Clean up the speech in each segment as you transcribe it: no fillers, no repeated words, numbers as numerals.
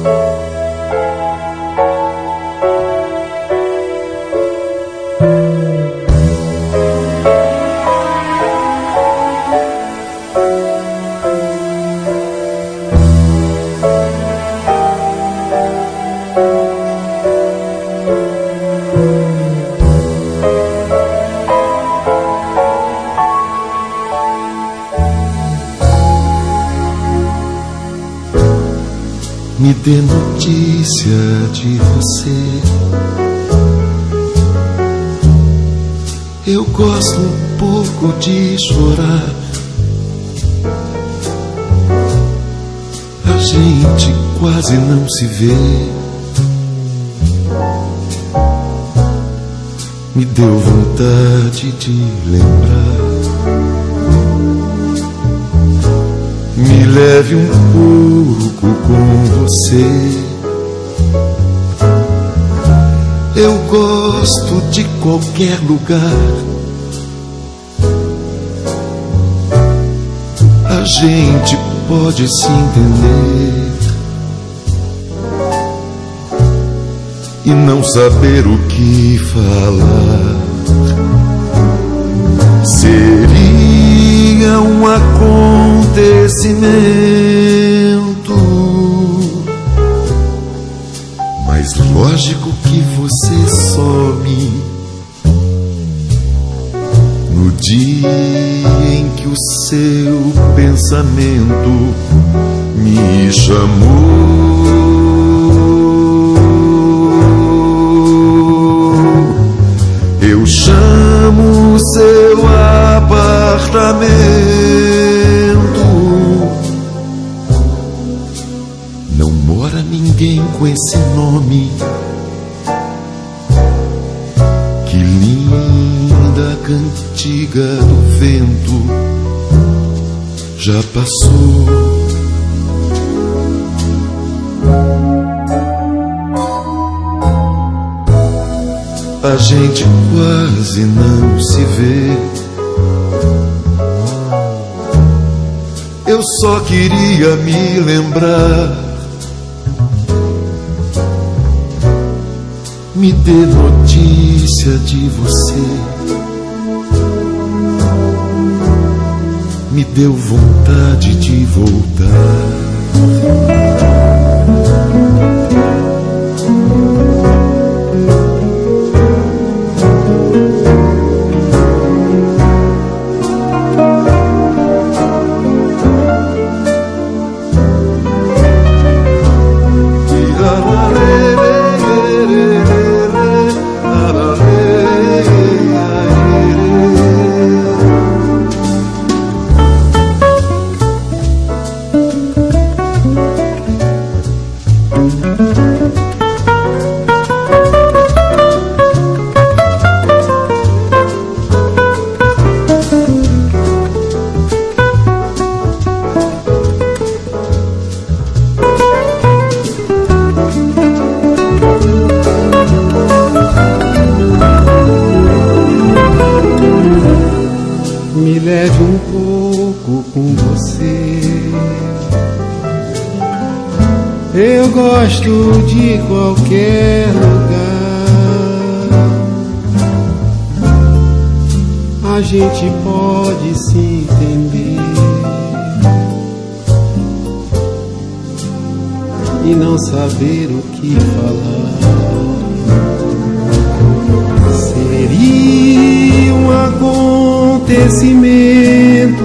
Me dê notícia de você. Eu gosto um pouco de chorar. A gente quase não se vê. Me deu vontade de lembrar. Me leve um pouco com você. Eu gosto de qualquer lugar. A gente pode se entender e não saber o que falar. Seria um acontecimento mais lógico que você some no dia em que o seu pensamento me chamou. Eu chamo o seu apartamento. Não mora ninguém com esse nome. Que linda cantiga do vento já passou. A gente quase não se vê. Eu só queria me lembrar. Me dê notícia de você. Me deu vontade de voltar. Me leve um pouco com você. Eu gosto de qualquer lugar. A gente pode se entender e não saber o que falar. Seria um acontecimento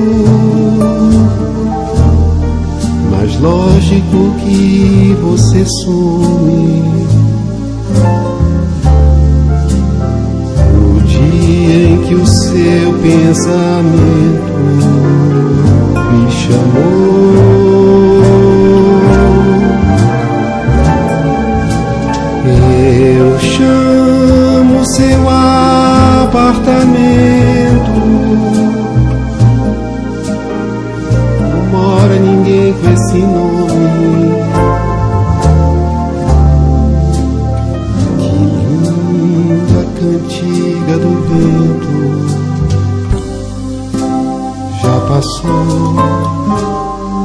mais lógico que você some no dia em que o seu pensamento me chamou. Eu chamo seu apartamento. Não mora ninguém com esse nome. Que linda cantiga do vento já passou.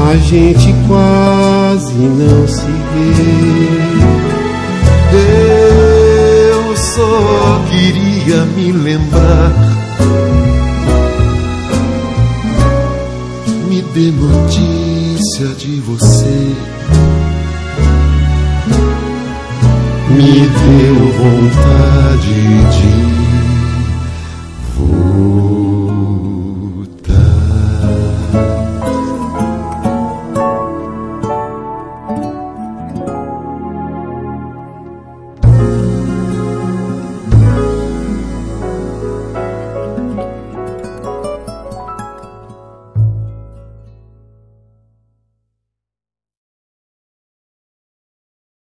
A gente quase não se vê. Eu só queria me lembrar